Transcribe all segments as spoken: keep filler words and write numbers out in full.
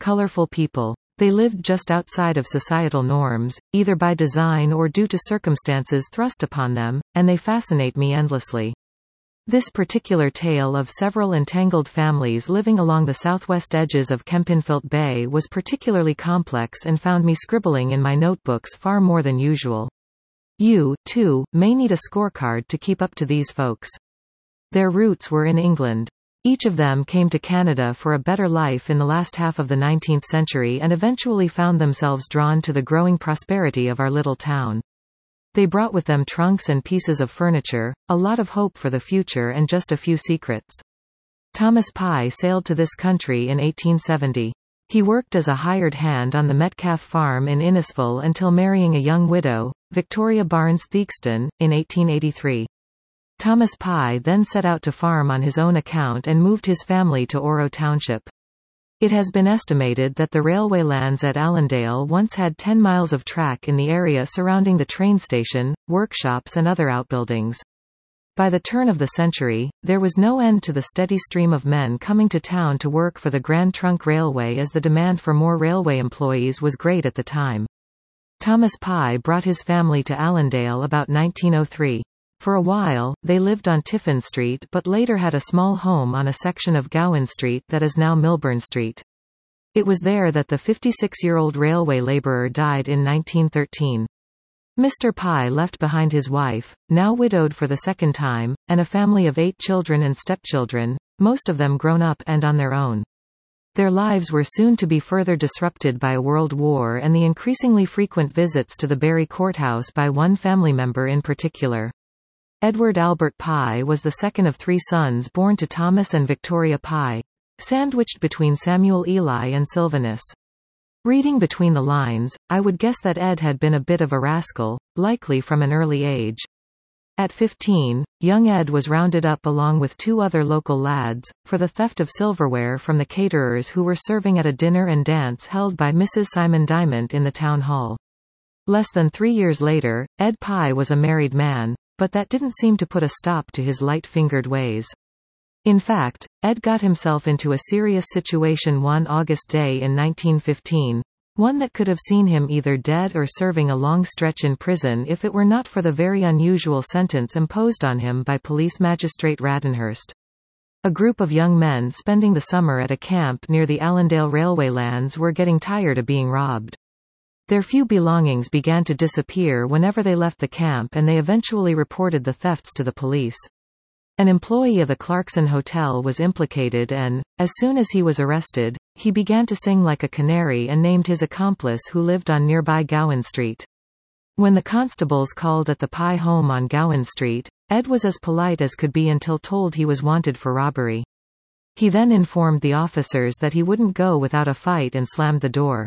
colorful people. They lived just outside of societal norms, either by design or due to circumstances thrust upon them, and they fascinate me endlessly. This particular tale of several entangled families living along the southwest edges of Kempenfelt Bay was particularly complex and found me scribbling in my notebooks far more than usual. You, too, may need a scorecard to keep up to these folks. Their roots were in England. Each of them came to Canada for a better life in the last half of the nineteenth century and eventually found themselves drawn to the growing prosperity of our little town. They brought with them trunks and pieces of furniture, a lot of hope for the future and just a few secrets. Thomas Pye sailed to this country in eighteen seventy. He worked as a hired hand on the Metcalfe farm in Innisfil until marrying a young widow, Victoria Barnes Theakston, in eighteen eighty-three. Thomas Pye then set out to farm on his own account and moved his family to Oro Township. It has been estimated that the railway lands at Allendale once had ten miles of track in the area surrounding the train station, workshops and other outbuildings. By the turn of the century, there was no end to the steady stream of men coming to town to work for the Grand Trunk Railway as the demand for more railway employees was great at the time. Thomas Pye brought his family to Allendale about nineteen oh three. For a while, they lived on Tiffin Street but later had a small home on a section of Gowan Street that is now Milburn Street. It was there that the fifty-six-year-old railway labourer died in nineteen thirteen. Mister Pye left behind his wife, now widowed for the second time, and a family of eight children and stepchildren, most of them grown up and on their own. Their lives were soon to be further disrupted by a world war and the increasingly frequent visits to the Barrie courthouse by one family member in particular. Edward Albert Pye was the second of three sons born to Thomas and Victoria Pye, sandwiched between Samuel Eli and Sylvanus. Reading between the lines, I would guess that Ed had been a bit of a rascal, likely from an early age. At fifteen, young Ed was rounded up along with two other local lads, for the theft of silverware from the caterers who were serving at a dinner and dance held by Missus Simon Dymond in the town hall. Less than three years later, Ed Pye was a married man, but that didn't seem to put a stop to his light-fingered ways. In fact, Ed got himself into a serious situation one August day in nineteen fifteen, one that could have seen him either dead or serving a long stretch in prison if it were not for the very unusual sentence imposed on him by police magistrate Radenhurst. A group of young men spending the summer at a camp near the Allendale railway lands were getting tired of being robbed. Their few belongings began to disappear whenever they left the camp and they eventually reported the thefts to the police. An employee of the Clarkson Hotel was implicated and, as soon as he was arrested, he began to sing like a canary and named his accomplice who lived on nearby Gowan Street. When the constables called at the Pye home on Gowan Street, Ed was as polite as could be until told he was wanted for robbery. He then informed the officers that he wouldn't go without a fight and slammed the door.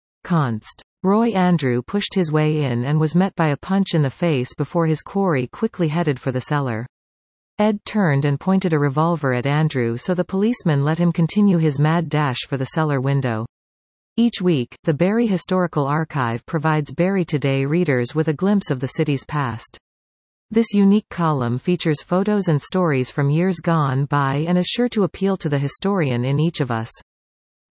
Const. Roy Andrew pushed his way in and was met by a punch in the face before his quarry quickly headed for the cellar. Ed turned and pointed a revolver at Andrew so the policeman let him continue his mad dash for the cellar window. Each week, the Barrie Historical Archive provides Barrie Today readers with a glimpse of the city's past. This unique column features photos and stories from years gone by and is sure to appeal to the historian in each of us.